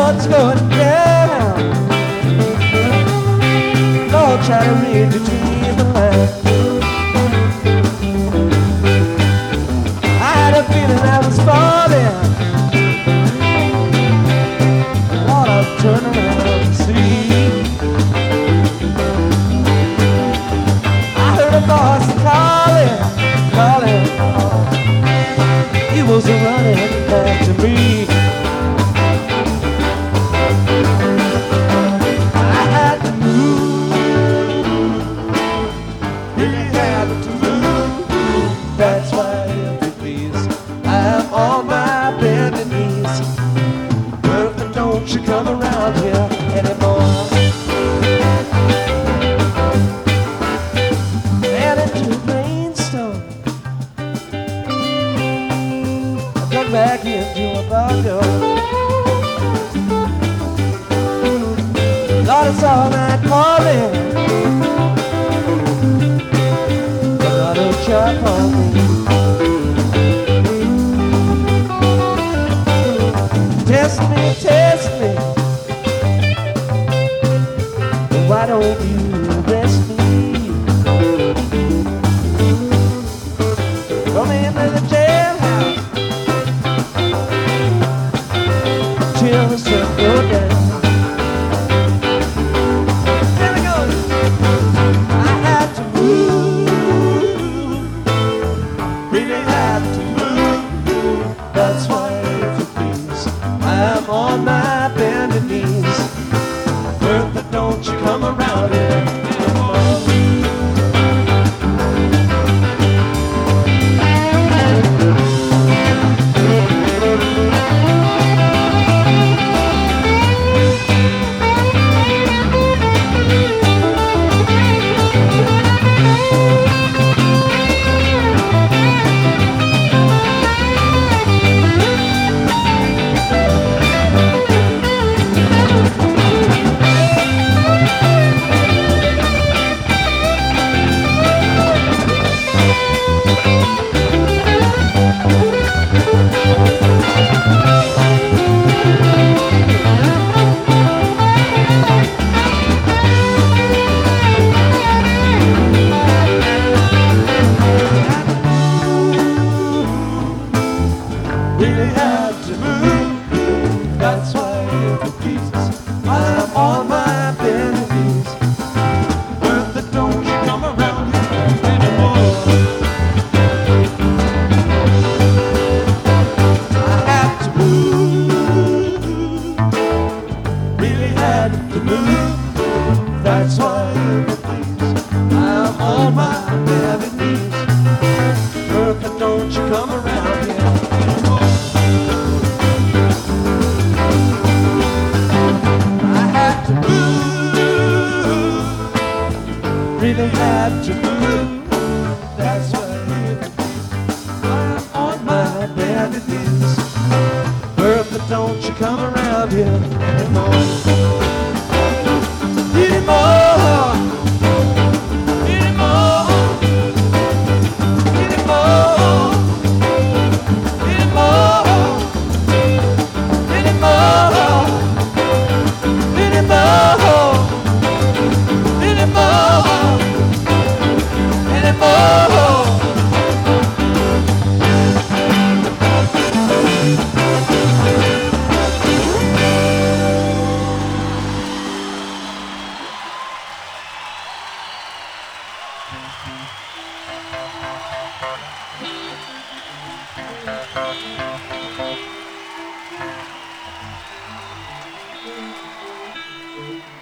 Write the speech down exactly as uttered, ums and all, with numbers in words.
what's going down. Lord, try to read between the lines. I had a feeling I was falling. Lord, I'll turn around and see. I heard a voice calling, calling. He was running back to me. That's why, if you please, I'm on my bended knees. Bertha, don't you come around here anymore. And into a rainstorm, I got back into a bugger. Lord, it's all night calling. Chop on me. Test me, test me. Why don't you arrest me? Throw me into the jailhouse till the sun goes down. There we go. I had to move. Really had to move. That's why, if you please, I'm on my bended knees. Bertha, don't you come around here anymore. Really had to move. That's why, if you please, I'm on my bended knees. Bertha, don't you come around here anymore. I had to move. Really had to move. That's why, if you please, I'm on my bended knees. Bertha, don't you come around here anymore. Really had to move. That's why, I'm on my bended knees. Bertha, don't you come around here anymore. Anymore. Anymore. Anymore. Anymore. Anymore. Anymore. Thank you.